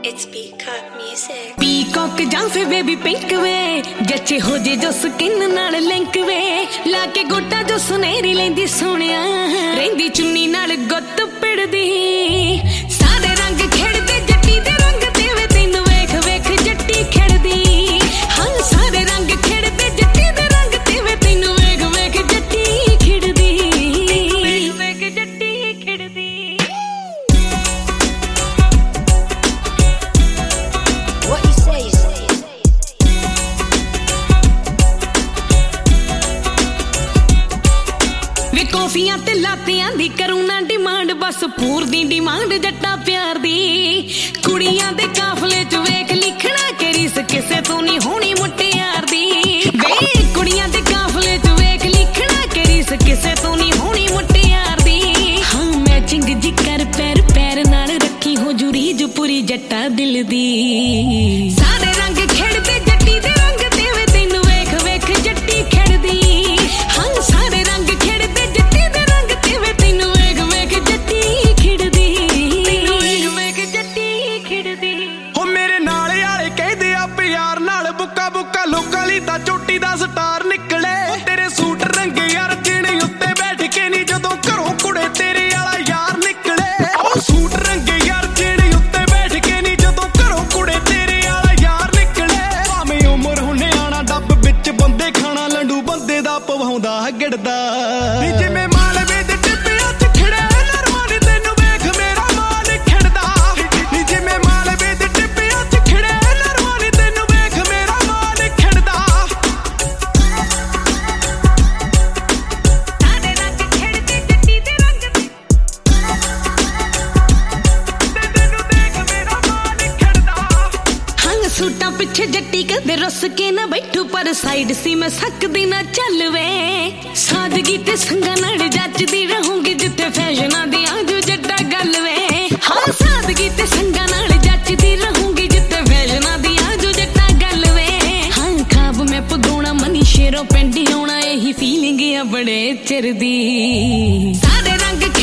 It's Peacock Music. Peacock ਜਾਂ ਫੇ baby pink ਵੇ ਜੱਚੇ ਹੋ ਜੇ ਜੋ ਸਕਿਨ ਨਾਲ ਲਿੰਕ ਵੇ ਲਾ ਕੇ ਗੋਟਾ ਜੋ ਸੁਨਹਿਰੀ ਲੈਂਦੀ ਸੋਹਣਿਆ ਰਹਿੰਦੀ ਚੁੰਨੀ ਨਾਲ ਗੁੱਤ ਪਿੜਦੀ ਸਾਰੇ ਰੰਗ ਖੇਡਦੇ ਜੱਟੀ ਦੇ ਰੰਗ ਤੇ ਵੇ ਤੈਨੂੰ ਵੇਖ ਵੇਖ ਜੱਟੀ ਖੇਡਦੀ ਹਾਂ ਸਾਰੇ ਰੰਗ ਖੇਡਦੇ ਜੱਟੀ ਦੇ ਰੰਗ ਤੇ ਵੇ ਤੈਨੂੰ ਵੇਖ ਵੇਖ ਜੱਟੀ ਖੇਡਦੀ ਵੇਖ ਵੇਖ ਜੱਟੀ ਖੇਡਦੀ What you say? ਵੇ ਕੌਫੀਆਂ ਤੇ ਲਾਤਿਆਂ ਦੀ ਕਰੂੰ ਨਾ ਡਿਮਾਂਡ ਬਸ ਪੂਰ ਦੀ ਡਿਮਾਂਡ ਜੱਟਾ ਪਿਆਰ ਦੀ ਕੁੜੀਆਂ ਦੇ ਕਾਫਲੇ 'ਚ ਵੇਖ ਲਿਖਣਾ ਕਿ ਰੀਸ ਕਿਸੇ ਤੋਂ ਨਹੀਂ ਹੋਣੀ ਮੁਟਿਆਰ ਦੀ ਵੇ ਕੁੜੀਆਂ ਦੇ ਕਾਫਲੇ 'ਚ ਵੇਖ ਲਿਖਣਾ ਕਿ ਰੀਸ ਕਿਸੇ ਤੋਂ ਨਹੀਂ ਹੋਣੀ ਮੁਟਿਆਰ ਦੀ ਹਾਂ ਮੈਚਿੰਗ ਜੀ ਕਰ ਪੈਰ ਪੈਰ ਨਾਲ ਰੱਖੀ ਹੋ ਜੁਰੀ ਜੋ ਪੂਰੀ ਜੱਟਾ ਦਿਲ ਦੀ ਸਾਰੇ ਰੰਗ ਖੇਡਦੇ ਜੱਟੀ ਦੇ ਰੰਗ ਤੇ ਵੇ ਤੈਨੂੰ ਵੇਖ ਵੇਖ ਜੱਟੀ ਖੇਡਦੀ ਹਾਂ ਸਾਰੇ ਰੰਗ ਖੇਡਦੇ ਜੱਟੀ ਦੇ ਰੰਗ ਤੇ ਵੇ ਤੈਨੂੰ ਵੇਖ ਵੇਖ ਜੱਟੀ ਖੇਡਦੀ ਤੈਨੂੰ ਵੇਖ ਵੇਖ ਜੱਟੀ ਖੇਡਦੀ ਹੋ ਮੇਰੇ ਨਾਲ ਵਾਲੇ ਕਹਿੰਦੇ ਆ ਪਿਆਰ ਨਾਲ ਬੁੱਕਾ ਬੁੱਕਾ ਲੋਕਾਂ ਲਈ ਤਾਂ ਚੋਟੀ ਦਾ ਸਟਾਰ ਨਿਕਲੇ ਤੇਰੇ ਸੂਟ ਰੰਗੇ ਯਾਰ ਚਿਣੀ ਉੱਤੇ ਬੈਠ ਕੇ ਨਹੀਂ ਜਦੋਂ ਘਰੋਂ ਕੁੜੇ ਤੇਰੇ ਵਾਲਾ ਯਾਰ ਨਿਕਲੇ ਉਹ ਸੂਟ ਰੰਗੇ ਯਾਰ ਚਿਣੀ ਉੱਤੇ ਬੈਠ ਕੇ ਨਹੀਂ ਜਦੋਂ ਘਰੋਂ ਕੁੜੇ ਤੇਰੇ ਵਾਲਾ ਯਾਰ ਨਿਕਲੇ ਭਾਵੇਂ ਉਮਰ ਹੁਣੇ ਆਣਾ ਡੱਬ ਵਿੱਚ ਬੰਦੇ ਖਾਣਾ ਲੰਡੂ ਬੰਦੇ ਦਾ ਪਵਾਉਂਦਾ ਗਿੜਦਾ ਨੀ ਜਿਵੇਂ ਮਾਲਵੇ ਦੇ ਟਿੱਬਿਆਂ 'ਚ ਖੜੇ ਨਰਮਾਂ ਨੀ ਤੈਨੂੰ ਵੇਖ ਮੇਰਾ ਮਾਲ ਖਿੜਦਾ ਨੀ ਜਿਵੇਂ ਮਾਲਵੇ ਦੇ ਟਿੱਬਿਆਂ 'ਚ ਖੜੇ ਨਰਮਾਂ ਨੀ ਤੈਨੂੰ ਵੇਖ ਮੇਰਾ ਮਾਲ ਖਿੜਦਾ ਸਾਰੇ ਰੰਗ ਖੇਡਦੇ ਜੱਟੀ ਦੇ ਰੰਗ ਤੇ ਤੈਨੂੰ ਦੇਖ ਮੇਰਾ ਮਾਲ ਖਿੜਦਾ ਹਾਂ ਸੂਟਾਂ ਪਿੱਛੇ ਜੱਟੀ ਕਦੇ ਰੁੱਸ ਕੇ ਨਾ ਬੈਠੂ ਪਰ ਸਾਈਡ ਸੀ ਮੈਂ ਸਕਦੀ ਨਾ ਚੱਲ ਵੇ ਸਾਦਗੀ ਤੇ ਸੰਗਾਂ ਨਾਲ ਜੱਚਦੀ ਰਹੂੰਗੀ ਜਿੱਥੇ ਫੈਸ਼ਨਾਂ ਦੀ ਆਜੂ ਜੱਟਾ ਗੱਲ ਵੇ ਹਾਂ ਸਾਦਗੀ ਤੇ ਸੰਗਾਂ ਨਾਲ ਜੱਚਦੀ ਰਹੂੰਗੀ ਜਿੱਥੇ ਫੈਸ਼ਨਾਂ ਦੀ ਆਜੂ ਜੱਟਾ ਗੱਲ ਵੇ ਹਾਂ ਖਾਬ ਮੈਂ ਪਗਾਉਣਾ ਮਨੀ ਸ਼ੇਰੋਂ ਪਿੰਡ ਆਉਣਾ ਇਹੀ ਫੀਲਿੰਗ ਆ ਬੜੇ ਚਿਰ ਦੀ ਸਾਰੇ ਰੰਗ